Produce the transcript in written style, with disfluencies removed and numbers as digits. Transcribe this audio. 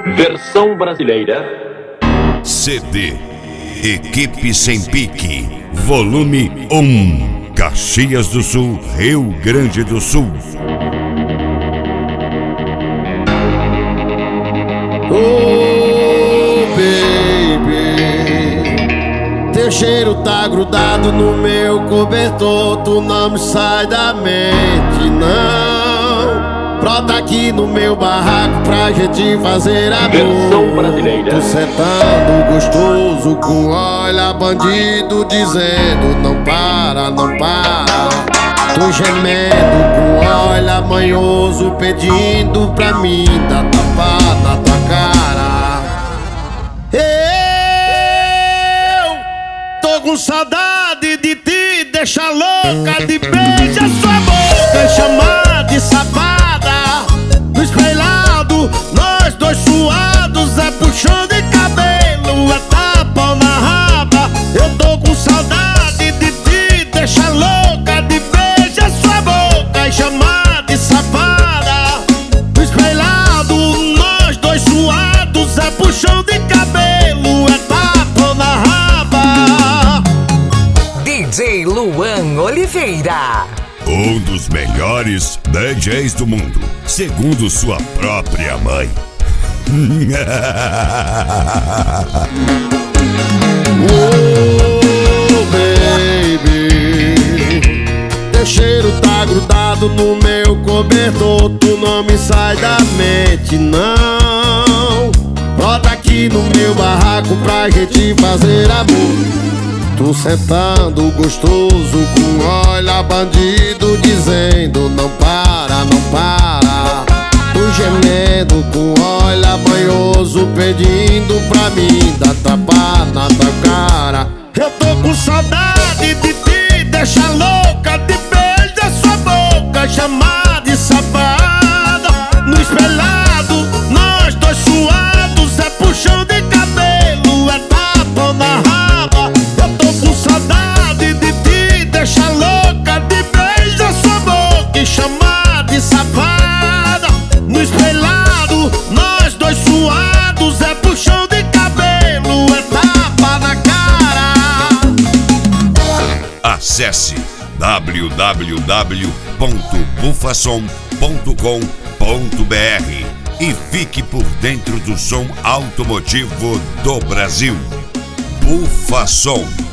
Versão brasileira. CD Equipe Sem Pique, volume 1, Caxias do Sul, Rio Grande do Sul. Oh, baby, teu cheiro tá grudado no meu cobertor. Tu não me sai da mente, não. Brota aqui no meu barraco pra gente fazer amor. Versão brasileira. Tô sentando gostoso com olha bandido dizendo não para, não para. Tô gemendo com olha manhoso pedindo pra mim dar tapa na tua cara. Eu tô com saudade de te deixar louca, de beijar sua boca, chamar de safada. No espelhado, nós dois suados, é puxão de cabelo, é tapa na raba. Eu tô com saudade de te deixar louca, de beijar sua boca e chamar de safada. No espelhado, nós dois suados, é puxão de cabelo, é tapa na raba. DJ Luan Oliveira, Um dos melhores DJs do mundo, segundo sua própria mãe. Oh, baby, teu cheiro tá grudado no meu cobertor. Tu não me sai da mente, não. Brota aqui no meu barraco pra gente fazer amor. Tô sentando gostoso com olha bandido dizendo não para, não para. Tô gemendo com olha manhoso pedindo pra mim dar tapa na tua cara. Eu tô com saudade de te deixar louca, de beijar sua boca, chamar de safada. No espelhado, nós dois suados, é puxão de cabelo, é tapa na raba. Eu tô com saudade de te deixar louca, de beijar sua boca e chamar de safada. No espelhado, nós dois suados, é puxão de cabelo, é tapa na cara. Acesse www.bufasom.com.br e fique por dentro do som automotivo do Brasil. Bufasom.